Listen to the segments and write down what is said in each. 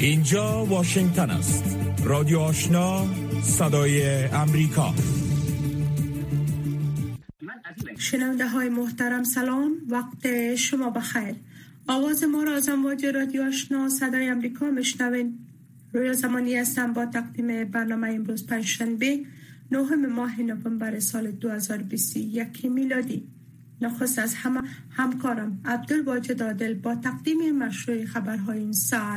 اینجا واشنگتن است. رادیو آشنا، صدای امریکا. شنونده های محترم سلام، وقت شما بخیر. آواز ما را از امواج رادیو آشنا صدای امریکا میشنوین. رویا زمانی هستم با تقدیم برنامه امروز پنجشنبه 9 ماه نوامبر سال 2021 میلادی. نخست از همه همکارم عبدالواجد عادل با تقدیم مشروع خبرهای این ساعت.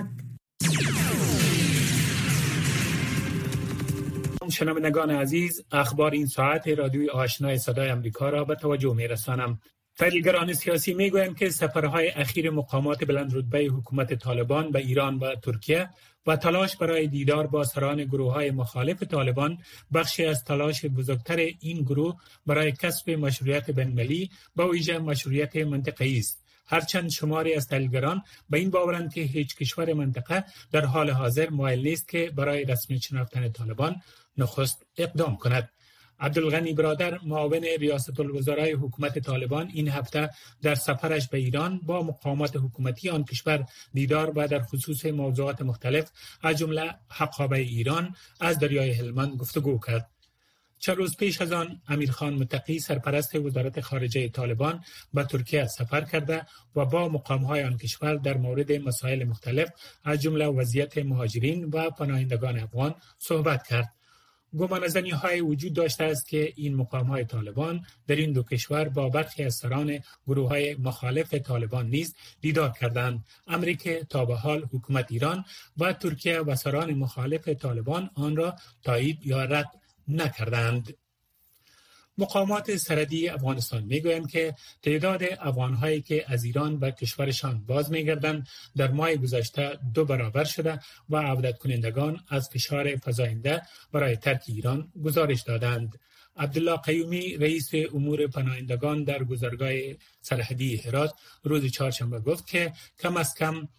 شنوندگان عزیز، اخبار این ساعت رادیوی آشنای صدای امریکا را به توجه می‌رسانم. تحلیلگران سیاسی میگویند که سفرهای اخیر مقامات بلندرتبه حکومت طالبان به ایران و ترکیه و تلاش برای دیدار با سران گروه‌های مخالف طالبان بخشی از تلاش بزرگتر این گروه برای کسب مشروعیت بین‌المللی به ویژه مشروعیت منطقه‌ای است. هرچند شماری از تحلیلگران به این باورند که هیچ کشور منطقه در حال حاضر مایل نیست که برای رسمی شناختن طالبان نخست اقدام کند. عبدالغنی برادر، معاون ریاست الوزرای حکومت طالبان، این هفته در سفرش به ایران با مقامات حکومتی آن کشور دیدار و در خصوص موضوعات مختلف از جمله حقابه ایران از دریای هلمند گفتگو کرد. چند روز پیش از آن امیرخان متقی، سرپرست وزارت خارجه طالبان، به ترکیه سفر کرده و با مقام‌های آن کشور در مورد مسائل مختلف از جمله وضعیت مهاجرین و پناهندگان افغان صحبت کرد. گمانه‌زنی‌های وجود داشته است که این مقام‌های طالبان در این دو کشور با برخی از سران گروه‌های مخالف طالبان نیز دیدار کردند، امری که تا به حال حکومت ایران و ترکیه و سران مخالف طالبان آن را تایید یا رد نکردند. مقامات سرحدی افغانستان میگویند که تعداد افغان‌هایی که از ایران به کشورشان باز می‌گردند در ماه گذشته 2 برابر شده و عودت کنندگان از فشار فزاینده برای ترک ایران گزارش دادند. عبدالله قیومی، رئیس امور پناهندگان در گذرگاه سرحدی هرات، روز چهارشنبه گفت که کم از کم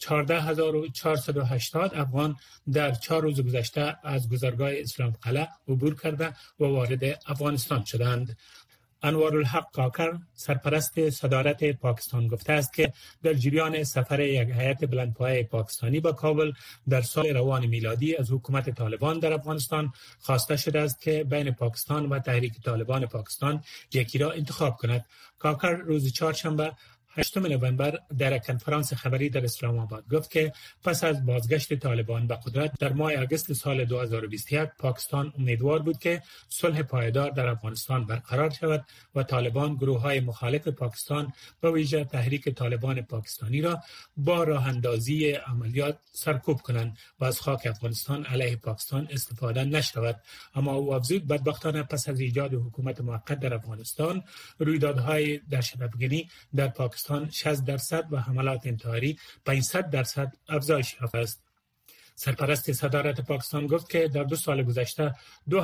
14480 افغان در 4 روز گذشته از گذرگاه اسلام قلعه عبور کرده و وارد افغانستان شدند. انوارالحق کاکر، سرپرست صدارت پاکستان، گفته است که در جریان سفر یک هیئت بلندپایه پاکستانی به کابل در سال روان میلادی از حکومت طالبان در افغانستان خواسته شده است که بین پاکستان و تحریک طالبان پاکستان یکی را انتخاب کند. کاکر روز چهارشنبه 8 نوامبر در کنفرانس خبری در اسلام آباد گفت که پس از بازگشت طالبان به قدرت در ماه آگوست سال 2021 پاکستان امیدوار بود که صلح پایدار در افغانستان برقرار شود و طالبان گروه‌های مخالف پاکستان به ویژه تحریک طالبان پاکستانی را با راه اندازی عملیات سرکوب کنند و از خاک افغانستان علیه پاکستان استفاده نشود. اما او افزود بدبختانه پس از ایجاد حکومت موقت در افغانستان رویدادهای دهشت‌افکنی در پاکستان 60% و حملات انتحاری 500% افزایش یافته است. سرپرست صدارت پاکستان گفت که در 2 سال گذشته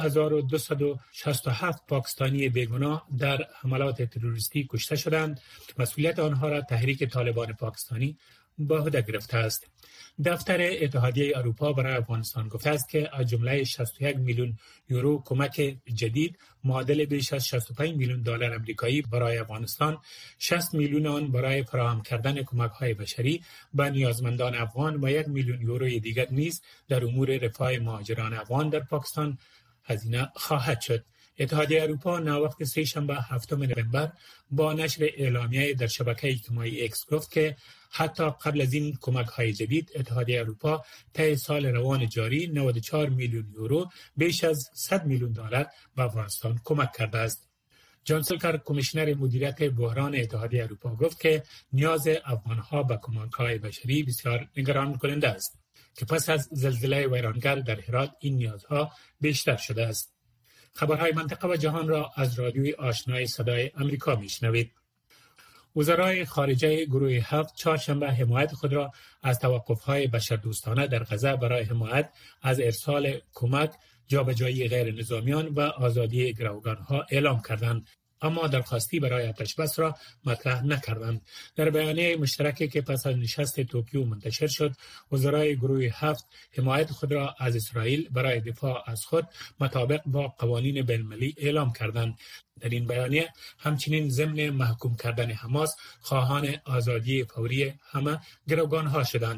2267 پاکستانی بیگناه در حملات تروریستی کشته شدند. مسئولیت آنها را تحریک طالبان پاکستانی به عهده گرفته است. دفتر اتحادیه اروپا برای افغانستان گفته است که از جمله 61 میلیون یورو کمک جدید معادل بیش از 65 میلیون دلار آمریکایی برای افغانستان، 60 میلیون آن برای فراهم کردن کمک‌های بشری به نیازمندان افغان و 1 میلیون یورو دیگر نیز در امور رفاه مهاجران افغان در پاکستان هزینه خواهد شد. اتحادیه اروپا ناوقت سه‌شنبه 7 نوامبر با نشر اعلامیه در شبکه اجتماعی اکس گفت که حتی قبل از این کمک‌های جدید اتحادیه اروپا طی سال روان جاری 94 میلیون یورو بیش از 100 میلیون دلار به افغانستان کمک کرده است. جان سلکر، کمیشنر مدیریت بحران اتحادیه اروپا، گفت که نیاز افغان‌ها به کمک‌های بشری بسیار نگران کننده است که پس از زلزله ویرانگر در هرات این نیازها بیشتر شده است. خبرهای منطقه و جهان را از رادیوی آشنای صدای امریکا میشنوید. وزرای خارجه گروه 7 چهارشنبه حمایت خود را از توقف‌های بشردوستانه در غزه برای حمایت از ارسال کمک، جابجایی غیر نظامیان و آزادی گروگان‌ها اعلام کردند، اما درخواستی برای آتش‌بس را مطرح نکردند. در بیانیه مشترکی که پس از نشست توکیو منتشر شد، وزرای گروه 7 حمایت خود را از اسرائیل برای دفاع از خود مطابق با قوانین بین‌المللی اعلام کردند. در این بیانیه همچنین ضمن محکوم کردن حماس خواهان آزادی فوری همه گروگان‌ها شدند.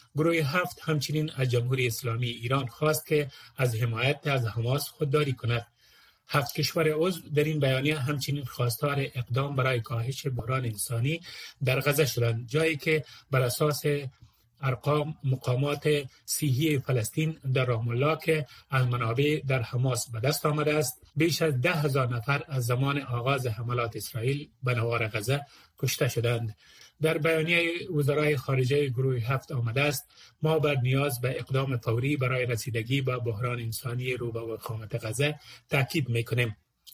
گروه 7 همچنین از جمهوری اسلامی ایران خواست که از حمایت از حماس خودداری کند. 7 کشور عضو در این بیانیه همچنین خواستار اقدام برای کاهش بحران انسانی در غزه شدند، جایی که بر اساس ارقام مقامات صحی فلسطین در رام الله که از منابع در حماس به دست آمده است، بیش از 10,000 نفر از زمان آغاز حملات اسرائیل به نوار غزه کشته شدند. در بیانیه وزرای خارجه گروه 7 آمده است: ما بر نیاز به اقدام فوری برای رسیدگی به بحران انسانی رو به وخامت غزه تاکید می‌کنیم.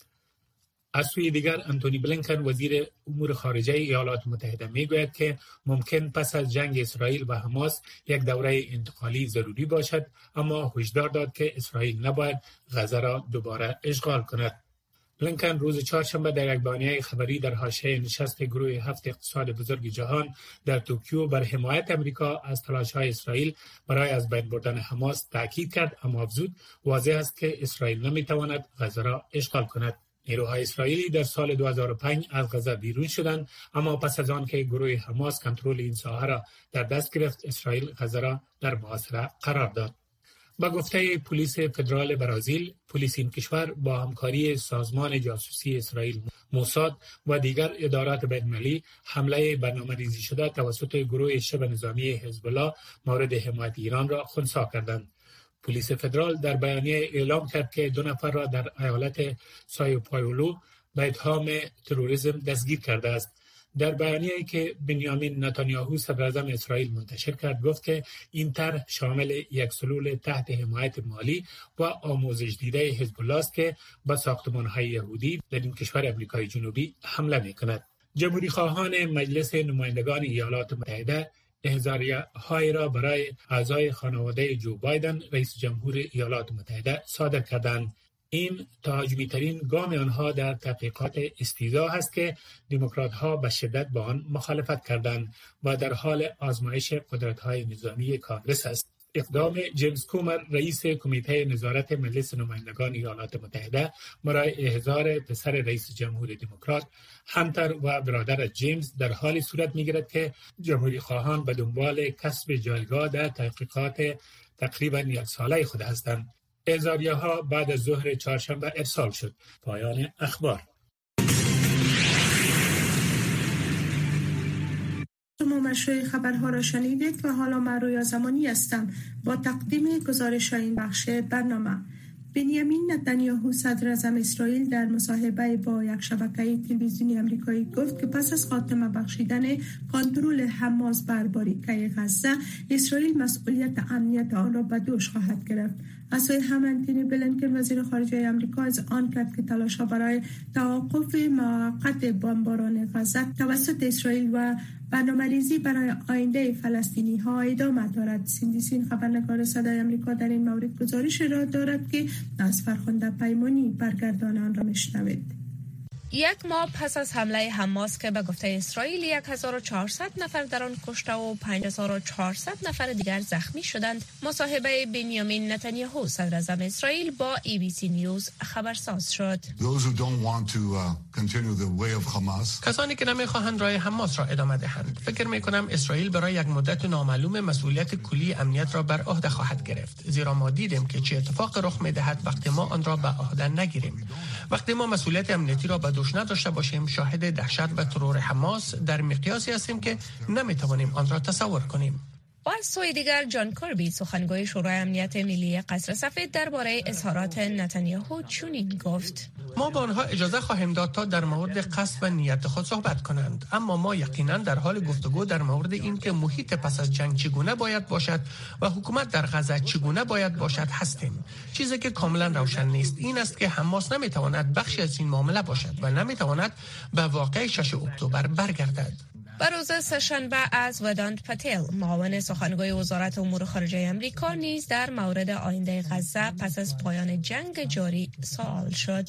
از سوی دیگر انتونی بلینکن وزیر امور خارجه ایالات متحده میگوید که ممکن پس از جنگ اسرائیل و حماس یک دوره انتقالی ضروری باشد، اما هشدار داد که اسرائیل نباید غزه را دوباره اشغال کند. بلینکن روز چهارشنبه در یک بیانیه خبری در حاشیه نشست گروه 7 اقتصاد بزرگ جهان در توکیو بر حمایت امریکا از تلاش‌های اسرائیل برای از بین بردن حماس تاکید کرد، اما افزود واضح است که اسرائیل نمیتواند غزه را اشغال کند. نیروهای اسرائیلی در سال 2005 از غزه بیرون شدند، اما پس از آن که گروه حماس کنترل این ساحه را در دست گرفت، اسرائیل غزه را در محاصره قرار داد. با گفته پلیس فدرال برزیل، پلیس این کشور با همکاری سازمان جاسوسی اسرائیل موساد و دیگر ادارات بین‌المللی حمله برنامه‌ریزی شده توسط گروه شبه نظامی حزب الله مورد حمایت ایران را خنثی کردند. پلیس فدرال در بیانیه اعلام کرد که 2 نفر را در ایالت سایو پائولو به اتهام تروریسم دستگیر کرده است. در بیانیه‌ای که بنیامین نتانیاهو صدراعظم اسرائیل منتشر کرد، گفت که این طرح شامل یک سلول تحت حمایت مالی و آموزش دیده حزب الله است که به ساختمان‌های یهودی در این کشور آمریکای جنوبی حمله می‌کند. جمهوری خواهان مجلس نمایندگان ایالات متحده احضاریه‌های را برای اعضای خانواده جو بایدن رئیس جمهور ایالات متحده صادر کردند. این تهاجمی‌ترین گام آنها در تحقیقات استیضاح است که دموکرات‌ها به شدت با آن مخالفت کردند و در حال آزمایش قدرت‌های نظامی کانگرس است. اقدام جیمز کومر رئیس کمیته نظارت مجلس نمایندگان ایالات متحده برای احضار پسر رئیس جمهور دموکرات هانتر و برادر جیمز در حالی صورت می‌گیرد که جمهوری خواهان به دنبال کسب جایگاه در تحقیقات تقریباً 1 ساله خود هستند. احضاریه‌ها بعد از ظهر چهارشنبه ارسال شد. پایان اخبار. شما مشروع خبرها را شنیدید و حالا من رویا زمانی هستم با تقدیم گزارش این بخش برنامه. بنیامین نتانیاهو صدراعظم اسرائیل در مصاحبه با یک شبکه تلویزیونی آمریکایی گفت که پس از خاتمه بخشیدن کنترل حماس بر باریکه غزه، اسرائیل مسئولیت امنیت آن را به دوش خواهد گرفت. از سوی هم انتونی بلینکن وزیر خارجه آمریکا از آن کرد که تلاش‌ها برای توقف موقت بمباران غزه توسط اسرائیل و برنامه‌ریزی برای آینده فلسطینی‌ها ادامه دارد. سیندیسین خبرنگار صدای آمریکا در این مورد گزارش را دارد که از فرخنده پیمانی برگردان آن را میشنوید. 1 ماه پس از حمله حماس که به گفته اسرائیل 1400 نفر در آن کشته و 5400 نفر دیگر زخمی شدند، مصاحبه بنیامین نتانیاهو صدراعظم اسرائیل با ABC نیوز خبرساز شد. کسانی که نمیخواهند راه حماس را ادامه دهند، فکر میکنم اسرائیل برای یک مدت نامعلوم مسئولیت کلی امنیت را بر عهده خواهد گرفت، زیرا ما دیدیم که چه اتفاق رخ میدهد وقتی ما آن را به عهده نگیریم. وقتی ما مسئولیت امنیتی را به دوش نداشته باشیم، شاهد دهشت و ترور حماس در مقیاسی هستیم که نمیتوانیم آن را تصور کنیم. و از سوی دیگر جان کربی سخنگوی شورای امنیت ملی قصر سفید درباره اظهارات نتانیاهو چنین گفت: ما با آنها اجازه خواهیم داد تا در مورد قصد و نیت خود صحبت کنند، اما ما یقینا در حال گفتگو در مورد این که محیط پس از جنگ چگونه باید باشد و حکومت در غزه چگونه باید باشد هستیم. چیزی که کاملا روشن نیست این است که حماس نمیتواند بخشی از این معامله باشد و نمیتواند به واقعه 6 اکتبر برگردد. بر روز سه‌شنبه از ودانت پتیل معاون سخنگوی وزارت امور خارجه آمریکا نیز در مورد آینده غزه پس از پایان جنگ جاری سوال شد.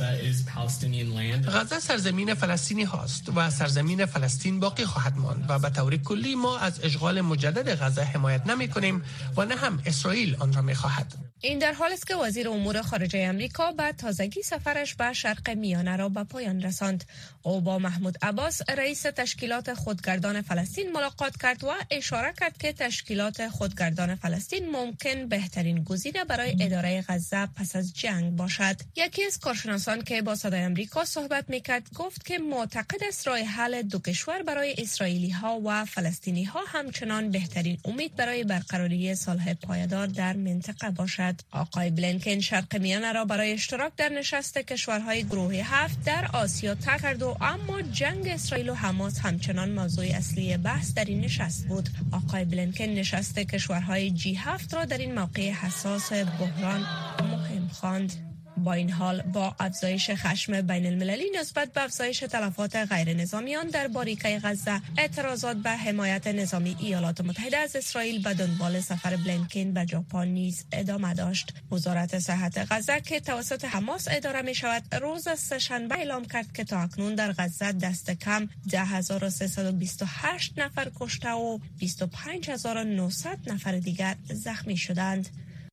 غزه سرزمین فلسطینی هاست و سرزمین فلسطین باقی خواهد ماند و به طور کلی ما از اشغال مجدد غزه حمایت نمی کنیم و نه هم اسرائیل آن را می خواهد. این در حالی است که وزیر امور خارجه آمریکا به تازگی سفرش به شرق میانه را به پایان رساند. او با محمود عباس رئیس تشکیلات خودگردان فلسطین ملاقات کرد و اشاره کرد که تشکیلات خودگردان فلسطین ممکن بهترین گزینه برای اداره غزه پس از جنگ باشد. یکی از کارشناسان که با صدای آمریکا صحبت میکرد گفت که معتقد است راه حل دو کشور برای اسرائیلی ها و فلسطینی ها همچنان بهترین امید برای برقراری صلح پایدار در منطقه باشد. آقای بلینکن شرق میانه را برای اشتراک در نشست کشورهای گروه 7 در آسیا ترک کرد و اما جنگ اسرائیل و حماس همچنان موضوع اصلی بحث در این نشست بود. آقای بلینکن نشست کشورهای G7 را در این موقع حساس بحران مهم خواند. با این حال با افزایش خشم بین المللی نسبت به افزایش تلفات غیر نظامیان در باریکه غزه، اعتراضات به حمایت نظامی ایالات متحده از اسرائیل به دنبال سفر بلینکن به ژاپن نیز ادامه داشت. وزارت صحت غزه که توسط حماس اداره می شود روز سه‌شنبه اعلام کرد که تا اکنون در غزه دست کم 10,328 نفر کشته و 25,900 نفر دیگر زخمی شدند.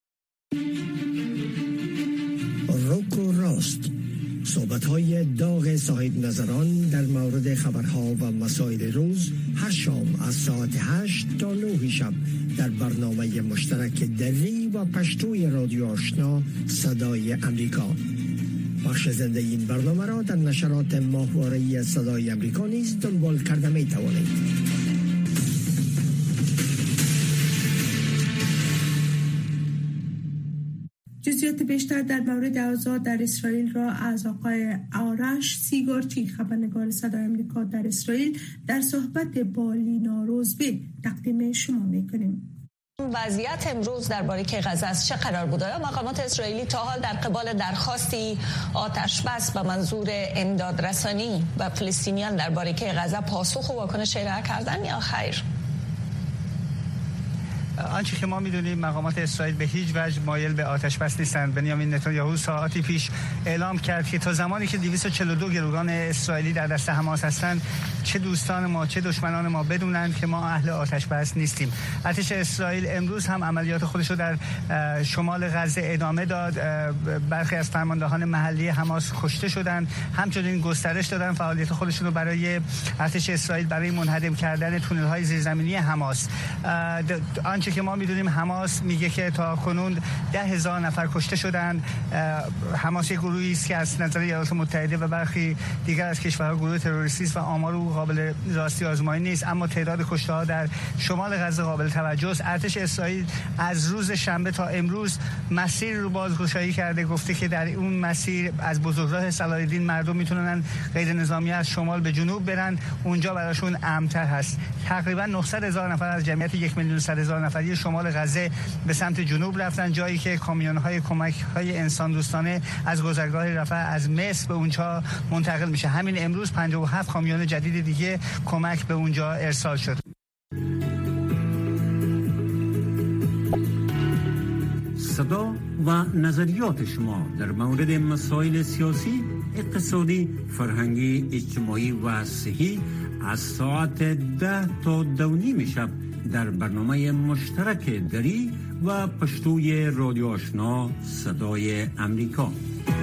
روک و راست، صحبت‌های داغ صاحب نظران در مورد خبرها و مسائل روز هر شام از ساعت 8 تا 9 شب در برنامه مشترک دری و پشتوی رادیو آشنا صدای امریکا. بخش زنده این برنامه را در نشرات ماهواره‌ای صدای امریکا نیز دنبال کرده می توانید. جزئیات بیشتر در مورد اوضاع در اسرائیل را از آقای آرش سیگارچی، خبرنگار صدای آمریکا در اسرائیل، در صحبت با لینا روزبی تقدیم شما می‌کنیم. وضعیت امروز در باریکه غزه از چه قرار بود؟ آیا مقامات اسرائیلی تا حال در قبال درخواستی آتش بس به منظور امداد رسانی و فلسطینیان در باریکه غزه پاسخ و واکنش ارائه کردن یا خیر؟ آنچه که ما میدونیم مقامات اسرائیل به هیچ وجه مایل به آتش بس نیستند. بنیامین نتانیاهو ساعاتی پیش اعلام کرد که تا زمانی که 242 گروگان اسرائیلی در دست حماس هستند، چه دوستان ما چه دشمنان ما بدونند که ما اهل آتش بس نیستیم. ارتش اسرائیل امروز هم عملیات خودش رو در شمال غزه ادامه داد. برخی از فرماندهان محلی حماس کشته شدند، همچنین گسترش دادن فعالیت خودشون رو برای ارتش اسرائیل برای منهدم کردن تونل‌های زیرزمینی حماس. آنچه که ما میدونیم حماس میگه که تا کنون 10,000 نفر کشته شدند. حماس یک گروهی است که از نظر ایالات متحده و برخی دیگر از کشورها گروه تروریستی است و آمار او قابل راستی آزمایی نیست، اما تعداد کشته ها در شمال غزه قابل توجه است. ارتش اسرائیل از روز شنبه تا امروز مسیر رو بازگشایی کرده، گفته که در اون مسیر از بزرگراه صلاح‌الدین مردم میتونن غیر نظامی از شمال به جنوب برن، اونجا براشون امن‌تر هست. تقریبا 900,000 نفر از جمعیت 1,100,000 نفری شمال غزه به سمت جنوب رفتن، جایی که کامیون‌های کمک‌های انسان دوستانه از گذرگاه رفح از مصر به اونجا منتقل میشه. همین امروز 57 کامیون جدید دیگه کمک به اونجا ارسال شد. صدا و نظریات شما در مورد مسائل سیاسی، اقتصادی، فرهنگی، اجتماعی و صحی از ساعت 10 تا 2:30 شب در برنامه مشترک دری و پشتوی رادیو آشنا صدای امریکا.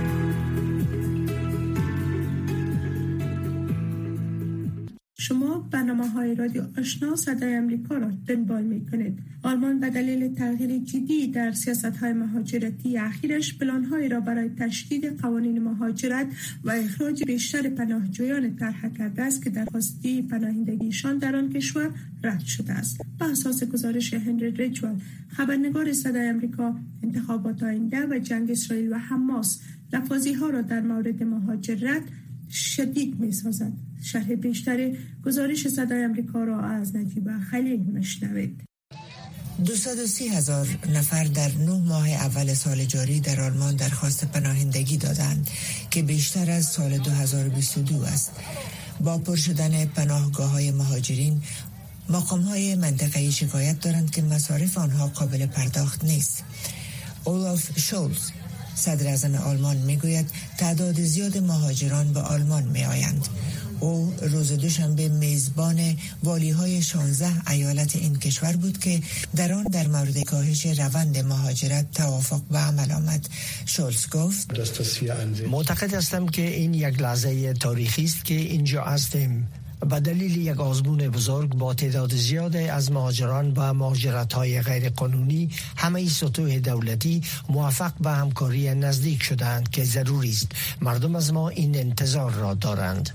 شما برنامه‌های رادیو آشنا صدای آمریکا را دنبال می‌کنید. آلمان به دلیل تغییر جدی در سیاست‌های مهاجرتی اخیرش پلان‌هایی را برای تشدید قوانین مهاجرت و اخراج بیشتر پناهجویان طرح کرده است که درخواستی پناهندگیشان در آن کشور رد شده است. بر اساس گزارش هنری ریچوال، خبرنگار صدای آمریکا، انتخابات آینده و جنگ اسرائیل و حماس لفاظی‌ها را در مورد مهاجرت شدید می‌سازد. شرح بیشتر گزارش صدای آمریکا را از نجیب خلیل میشنوید. 230,000 نفر در 9 ماه اول سال جاری در آلمان درخواست پناهندگی دادند که بیشتر از سال 2022 است. با پر شدن پناهگاه‌های مهاجرین، مقام‌های منطقه‌ای شکایت دارند که مصارف آنها قابل پرداخت نیست. اولاف شولز، صدر اعظم آلمان، میگوید تعداد زیاد مهاجران به آلمان میآیند. او روز دوشنبه میزبان والی‌های 16 ایالت این کشور بود که در آن در مورد کاهش روند مهاجرت توافق به عمل آمد. شولز گفت: معتقد هستم که این یک لحظه تاریخی است که اینجا هستیم به دلیل یک آزمون بزرگ با تعداد زیاد از مهاجران و مهاجرت‌های غیر قانونی، همه سطوح دولتی موفق به همکاری نزدیک شدند که ضروری است. مردم از ما این انتظار را دارند.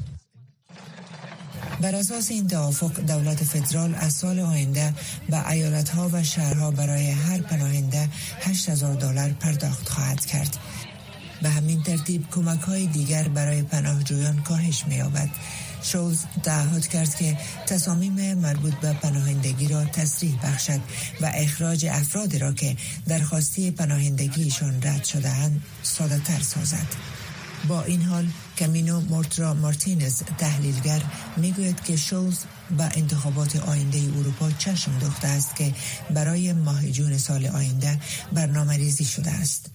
بر اساس این توافق دولت فدرال از سال آینده به ایالت‌ها و شهرها برای هر پناهنده $8,000 پرداخت خواهد کرد. به همین ترتیب کمک‌های دیگر برای پناهجویان کاهش می‌یابد. شولز تعهد کرد که تصامیم مربوط به پناهندگی را تسریع بخشد و اخراج افرادی را که درخواستی پناهندگیشان رد شده‌اند ساده‌تر سازد. با این حال کامینو مورترا مارتینز تحلیلگر میگوید که شولز با انتخابات آینده اروپا چشم دوخته است که برای ماه جون سال آینده برنامه‌ریزی شده است.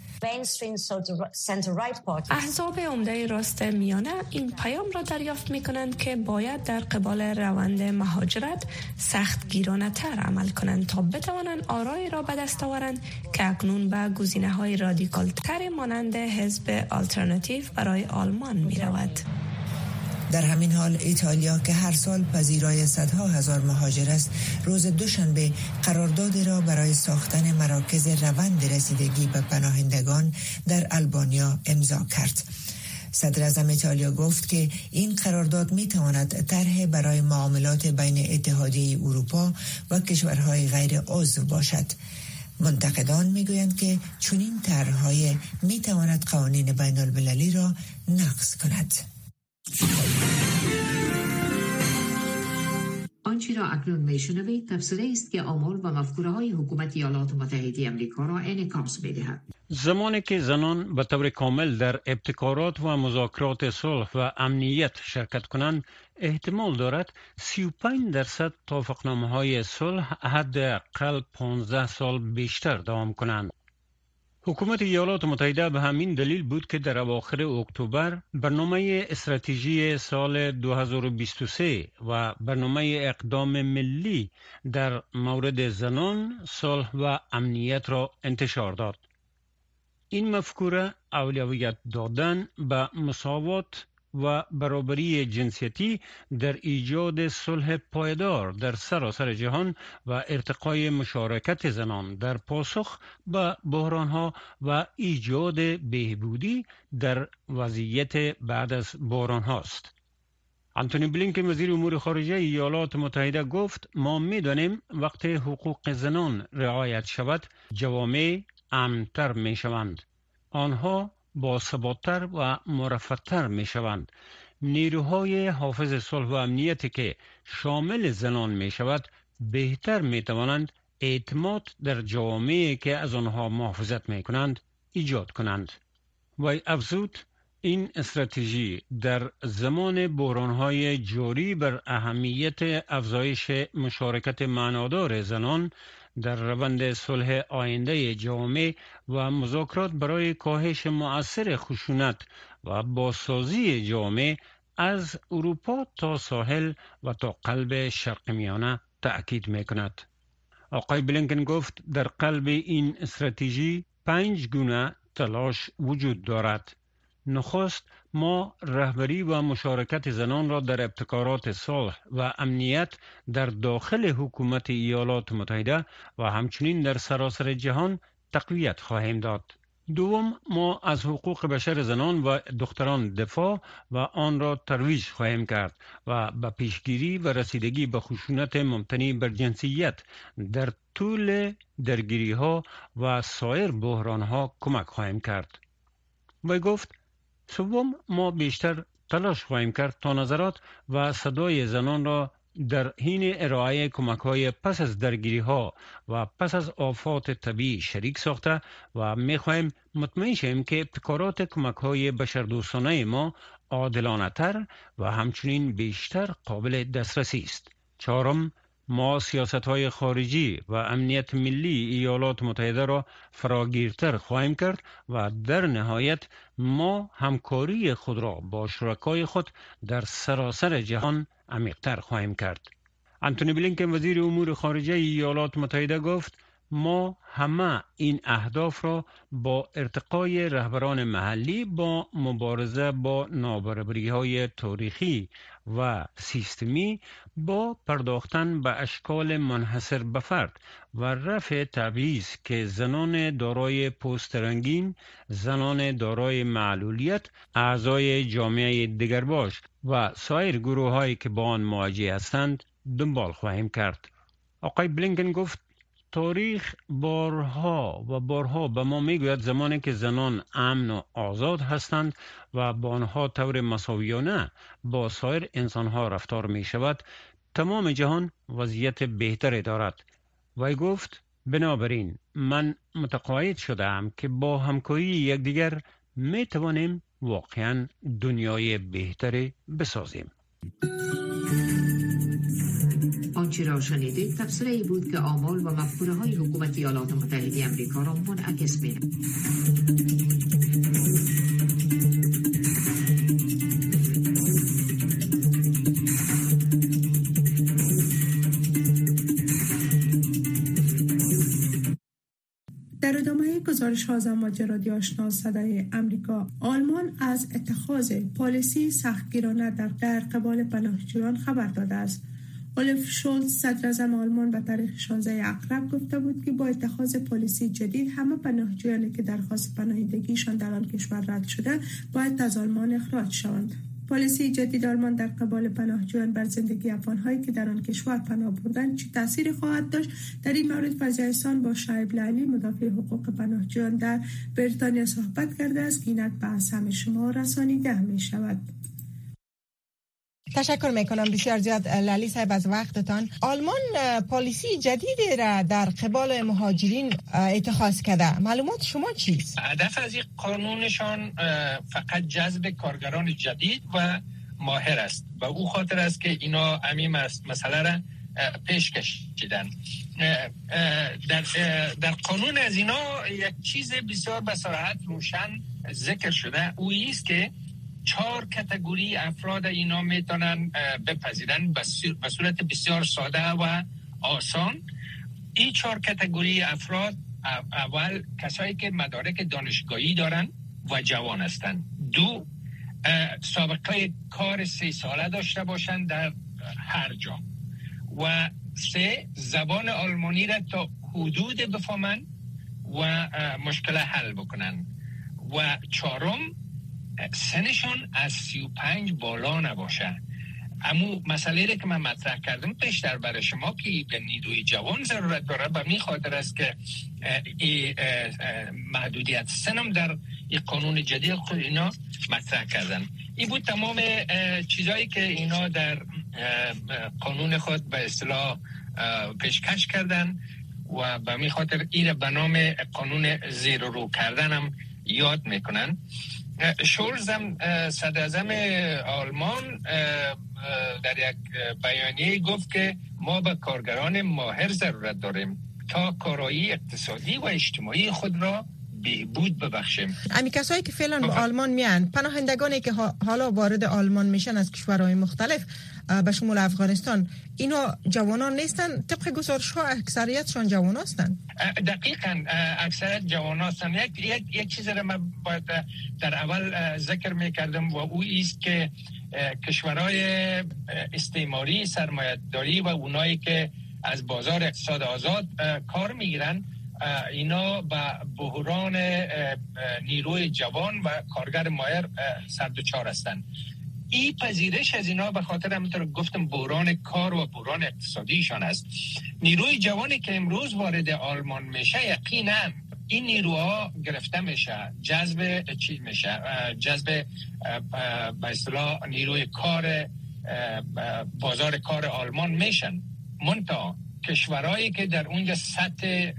احزاب عمده راست میانه این پیام را دریافت می کنند که باید در قبال روند مهاجرت سختگیرانه تر عمل کنند تا بتوانند آرای را به دست آورند که اکنون به گزینه های رادیکال تر مانند حزب آلترناتیو برای آلمان می رود. در همین حال ایتالیا که هر سال پذیرای صدها هزار مهاجر است، روز دوشنبه قراردادی را برای ساختن مراکز روند رسیدگی به پناهندگان در آلبانیا امضا کرد. صدر اعظم ایتالیا گفت که این قرارداد می تواند طرح برای معاملات بین اتحادیه اروپا و کشورهای غیر عضو باشد. منتقدان میگویند که چنین طرح‌های می تواند قوانین بین المللی را نقض کند. آنچه را اکنون میشنوید تفسیری است که آمال و مفکوره های حکومت ایالات متحده آمریکا را انعکاس می‌دهد. زمانی که زنان به طور کامل در ابتکارات و مذاکرات صلح و امنیت شرکت کنند، احتمال دارد 35% توافقنامه‌های صلح حداقل 15 سال بیشتر دوام کنند. حکومت ایالات متحده به همین دلیل بود که در اواخر اکتبر برنامه استراتژی سال 2023 و برنامه اقدام ملی در مورد زنان، صلح و امنیت را انتشار داد. این مفکوره اولویت دادن به مساوات و برابری جنسیتی در ایجاد صلح پایدار در سراسر جهان و ارتقای مشارکت زنان در پاسخ به بحرانها و ایجاد بهبودی در وضعیت بعد از بحرانها است. آنتونی بلینکن وزیر امور خارجه ایالات متحده گفت: ما می‌دانیم وقتی حقوق زنان رعایت شود جوامع امن‌تر می‌شوند. آنها با ثبات‌تر و مرفه‌تر می‌شوند. نیروهای حافظ صلح و امنیتی که شامل زنان می‌شود بهتر می‌توانند اعتماد در جوامعی که از آنها محافظت می‌کنند ایجاد کنند. و افزود این استراتژی در زمان بحران‌های جاری بر اهمیت افزایش مشارکت معنادار زنان در روند صلح آینده جامعه و مذاکرات برای کاهش مؤثر خشونت و بازسازی جامعه از اروپا تا ساحل و تا قلب شرق میانه تأکید می‌کند. آقای بلینکن گفت در قلب این استراتژی 5 گونه تلاش وجود دارد. نخست، ما رهبری و مشارکت زنان را در ابتکارات صلح و امنیت در داخل حکومت ایالات متحده و همچنین در سراسر جهان تقویت خواهیم داد. دوم، ما از حقوق بشر زنان و دختران دفاع و آن را ترویج خواهیم کرد و به پیشگیری و رسیدگی به خشونت مبتنی بر جنسیت در طول درگیری‌ها و سایر بحران‌ها کمک خواهیم کرد. و گفت: سوم، ما بیشتر تلاش خواهیم کرد تا نظرات و صدای زنان را در حین ارائه کمک‌های پس از درگیری‌ها و پس از آفات طبیعی شریک ساخته و می‌خواهیم مطمئن شویم که ابتکارات کمک‌های بشردوستانه ما عادلانه‌تر و همچنین بیشتر قابل دسترسی است. چهارم، ما سیاست‌های خارجی و امنیت ملی ایالات متحده را فراگیرتر خواهیم کرد و در نهایت ما همکاری خود را با شرکای خود در سراسر جهان عمیق‌تر خواهیم کرد. آنتونی بلینکن وزیر امور خارجه ایالات متحده گفت: ما همه این اهداف را با ارتقای رهبران محلی با مبارزه با نابرابری‌های تاریخی و سیستمی، با پرداختن به اشکال منحصر به فرد و رفع تبعیض که زنان دارای پوست رنگین، زنان دارای معلولیت، اعضای جامعه دیگرباش و سایر گروه‌هایی که با آن مواجه هستند دنبال خواهیم کرد. آقای بلینکن گفت تاریخ بارها و بارها به ما میگوید زمانی که زنان امن و آزاد هستند و با آنها طور مساویانه با سایر انسانها رفتار می شود، تمام جهان وضعیت بهتری دارد. وی گفت بنابراین من متقاعد شدم که با همکاری یکدیگر می توانیم واقعا دنیای بهتری بسازیم. آنچه را شنیدید تفسیری بود که آمال و مفکوره های حکومت ایالات متحده آمریکا را منعکس می‌کند. در ادامه گزارش ها از امواج رادیو آشنا صدای امریکا، آلمان از اتخاذ پالیسی سختگیرانه در قبال پناهجویان خبر داده است. اولف شولز صدراعظم آلمان به تاریخ 16 اکتبر گفته بود که با اتخاذ پالیسی جدید همه پناهجویانی که درخواست پناهندگیشان در آن کشور رد شده باید از آلمان اخراج شوند. پالیسی جدید آلمان در قبال پناهجویان بر زندگی افغان‌هایی که در آن کشور پناه بردند چه تأثیری خواهد داشت؟ در این مورد وزیر احسان با شعیب لعلی مدافع حقوق پناهجویان در بریتانیا صحبت کرده است که اینک به سمع شما رسانیده می شود. تشکر میکنم بسیار زیاد لالی صاحب از وقتتان. آلمان پالیسی جدیدی را در قبال مهاجرین اتخاذ کرده. معلومات شما چیست؟ هدف از این قانونشان فقط جذب کارگران جدید و ماهر است و او خاطر است که اینا همین مسئله را پیش کشیدن. در قانون از اینا یک چیز بسیار به صراحت روشن ذکر شده، او است که 4 کاتگوری افراد اینا میتونن بپذیرن به صورت بسیار ساده و آسان. این 4 کاتگوری افراد، اول کسایی که مدارک دانشگاهی دارن و جوان هستن، 2 سابقه کار 3 ساله داشته باشن در هر جا، و 3 زبان آلمانی را تا حدود بفهمن و مشکل حل بکنن، و 4 سنشون از 35 بالا نباشه. اما مسئله که من مطرح کردم پیشتر برای شما که به نیروی جوان ضرورت داره، به می خاطر است که محدودیت سنم در این قانون جدید خود اینا مطرح کردن. این بود تمام چیزایی که اینا در قانون خود به اصطلاح پیشکش کردن و به می خاطر این به نام قانون زیر و رو کردن هم یاد میکنن. شولز هم صدراعظم آلمان در یک بیانیه گفت که ما به کارگران ماهر ضرورت داریم تا کارایی اقتصادی و اجتماعی خود را بهبود ببخشیم. امی کسایی که فعلا به آلمان میان، پناهندگانی که حالا وارد آلمان میشن از کشورهای مختلف به شمول افغانستان، اینا جوانان نیستن؟ طبق گزارش ها اکثریتشون جوان هستن. دقیقاً اکثریت جوان هستن. یک چیز را من باید در اول ذکر میکردم و او است که کشورهای استعماری سرمایه‌داری و اونایی که از بازار اقتصاد آزاد کار میگیرن، اینا به بحران نیروی جوان و کارگر ماهر سردوچار هستند. این پذیرش از اینا به خاطر همونطور گفتم بحران کار و بحران اقتصادیشان است. نیروی جوانی که امروز وارد آلمان میشه، یقینا این نیروها گرفته میشه، جذب به اصطلاح نیروی کار بازار کار آلمان میشن. منتها کشورهایی که در اونجا سطح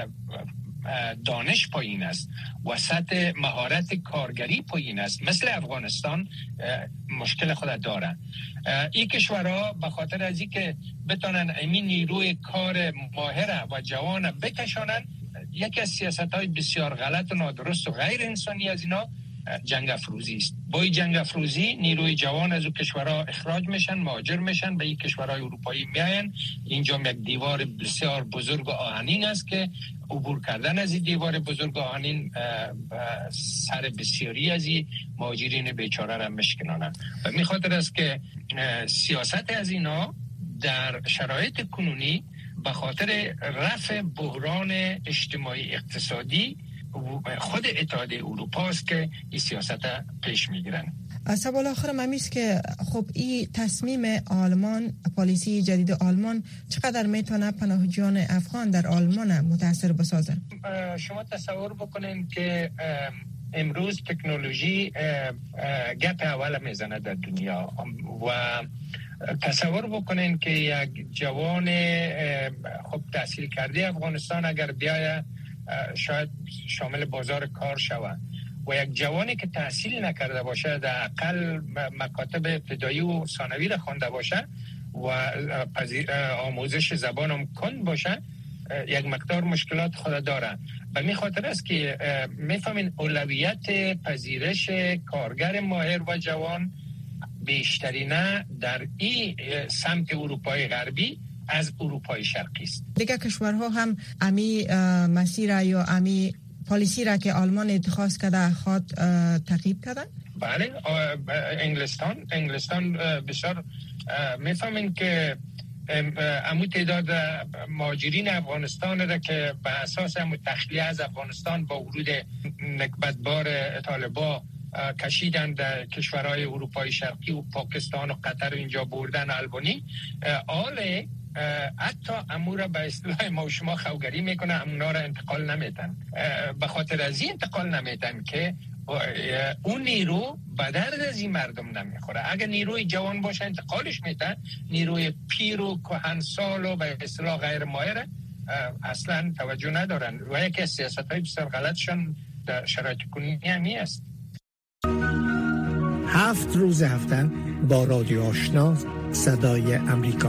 دانش پایین است و سطح مهارت کارگری پایین است، مثل افغانستان، مشکل خود دارن. این کشورها به خاطر از این که بتونن این نیروی کار ماهر و جوان بکشانن، یکی از سیاست‌های بسیار غلط و نادرست و غیر انسانی از اینا جنگ افروزی است. با این جنگ افروزی نیروی جوان از اون کشورها اخراج میشن، مهاجر میشن، به این کشورهای اروپایی میاین. اینجا یک دیوار بسیار بزرگ و آهنین است که عبور کردن از این دیوار بزرگ و آهنین سر بسیاری از این مهاجرین بیچاره را مشکنانه. و می خاطر است که سیاست از اینا در شرایط کنونی به خاطر رفع بحران اجتماعی اقتصادی خود اتحادیه اروپا است که این سیاست پیش میگیرن. سوال آخرم همیست که خب این تصمیم آلمان، پالیسی جدید آلمان چقدر میتونه پناهجویان افغان در آلمان متاثر بسازه؟ شما تصور بکنین که امروز تکنولوژی گپ اول میزنه در دنیا و تصور بکنین که یک جوان خب تحصیل کرده افغانستان اگر بیایه شاید شامل بازار کار شود و یک جوانی که تحصیل نکرده باشه در اقل مکاتب ابتدایی و ثانوی را خوانده باشه و آموزش زبان هم کند باشه یک مقدار مشکلات خود داره. به می خاطر است که میفهمین اولویت پذیرش کارگر ماهر و جوان بیشترینه در این سمت اروپای غربی از اروپای شرقی است. دیگه کشورها هم امی مسیر یا امی پالیسی را که آلمان اتخاذ کرده خود تعقیب کردن؟ بله، انگلستان بسیار میفهمین که امو تعداد مهاجرین افغانستان را که به اساس امو تخلیه از افغانستان با ورود نکبتبار طالبا کشیدن در کشورهای اروپای شرقی و پاکستان و قطر اینجا بردن البانی آله حتی امور به اصطلاح ما و شما خوگری میکنه، امونا را انتقال نمیتن. به خاطر از این انتقال نمیتن که اون نیرو به درد از این مردم نمیخوره. اگر نیروی جوان باشه انتقالش میتن، نیروی پیر و کهنسال و به اصطلاح غیر ماهر اصلا توجه ندارن و یکی از سیاست‌های بسیار غلطشون در شرایط کنونی همی است. 7 روز هفته با رادیو آشنا صدای امریکا.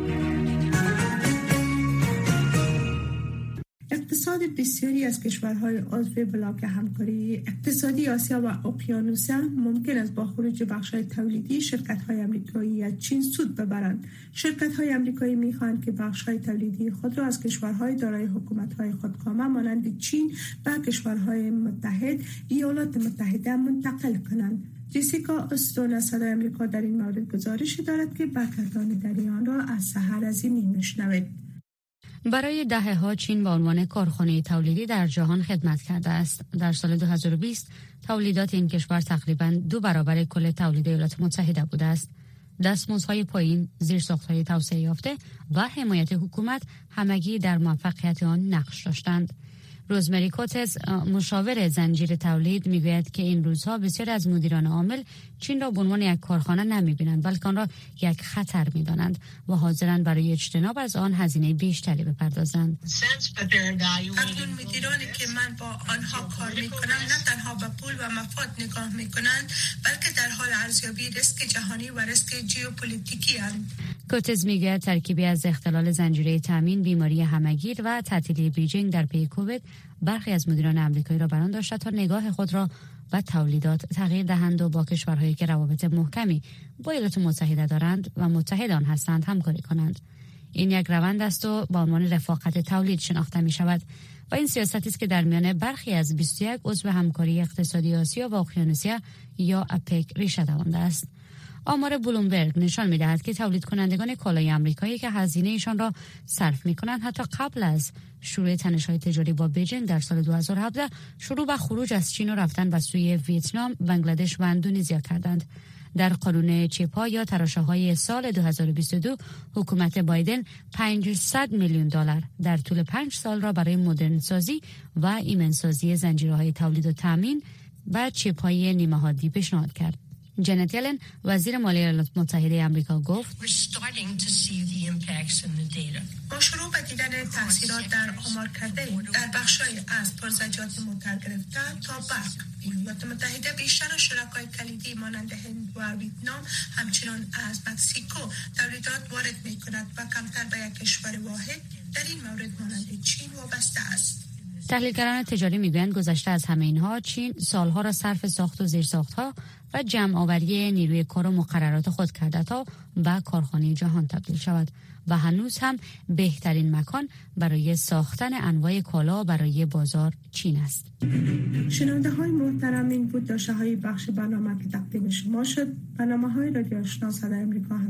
اقتصاد بسیاری از کشورهای عضو بلاک همکاری اقتصادی آسیا و اقیانوسیا ممکن است با خروج بخش‌های تولیدی شرکت‌های آمریکایی از چین سود ببرند. شرکت‌های آمریکایی می‌خواهند که بخش‌های تولیدی خود را از کشورهای دارای حکومت‌های خودکامه مانند چین و کشورهای متحد ایالات متحده منتقل کنند. جسیکا استون از صدای آمریکا در این مورد گزارش دارد که برگردان در آن را از سحر عظیمی می‌شنوید. برای دهه‌ها چین به عنوان کارخانه تولیدی در جهان خدمت کرده است. در سال 2020 تولیدات این کشور تقریباً 2 برابر کل تولید ایالات متحده بوده است. دستمزدهای پایین، زیرساخت‌های توسعه یافته و حمایت حکومت همگی در موفقیت آن نقش داشتند. روزمری کوتز مشاور زنجیره تولید میگوید که این روزها بسیار از مدیران عامل چین را به عنوان یک کارخانه نمیبینند بلکه آن را یک خطر میدانند و حاضرند برای اجتناب از آن هزینه بیشتری بپردازند. اکنون مدیرانی که من با آنها کار میکنم نه تنها به پول و مفاد نگاه میکنند بلکه در حال ارزیابی ریسک جهانی و ریسک ژئوپلیتیکی اند. کوتز میگوید ترکیبی از اختلال زنجیره تامین، بیماری همهگیر و تعطیلی بیجینگ در پی کووید برخی از مدیران آمریکایی را بران داشته تا نگاه خود را و تولیدات تغییر دهند و با کشورهایی که روابط محکمی با ایالات متحده دارند و متحد آن هستند همکاری کنند. این یک روند است و با عنوان رفاقت تولید شناخته می شود و این سیاستی است که در میان برخی از 21 عضو همکاری اقتصادی آسیا و اقیانوسیا یا اپک ریشه دوانده است. آمار بلومبرگ نشان می‌دهد که تولید کنندگان کالای آمریکایی که هزینه‌شان را صرف می‌کنند حتی قبل از شروع تنش‌های تجاری با بیجینگ در سال 2017 شروع به خروج از چین و رفتن به سوی ویتنام، بنگلادش و اندونزیا کردند. در قانون چیپا یا تراشه‌های سال 2022 حکومت بایدن 500 میلیون دلار در طول 5 سال را برای مدرن سازی و ایمنسازی زنجیره‌های تولید و تامین و چیپ‌های نیمه حادی پیشنهاد کرد. جنت یلن وزیر مالیه ایالات متحده آمریکا گفت با شروع به دیدن تاثیرات در آمار کرده در بخش‌های از پرزجات موتر گرفته تا برق. ایالات متحده بیشتر شرکای کلیدی مانند هند و ویتنام همچنان از مکزیکو تولیدات وارد می‌کند و کمتر به یک کشور واحد در این مورد مانند چین وابسته است. تحلیلگران تجاری میگویند گذشته از همه اینها چین سالها را صرف ساخت و زیرساختها و جمع آوری نیروی کار و مقررات خود کرده تا به کارخانه جهان تبدیل شود و هنوز هم بهترین مکان برای ساختن انواع کالا برای بازار چین است. شنونده های محترم، این بود داشته های بخش برنامه که تقدیم شما شد. برنامه های رادیو آشنا صدای امریکا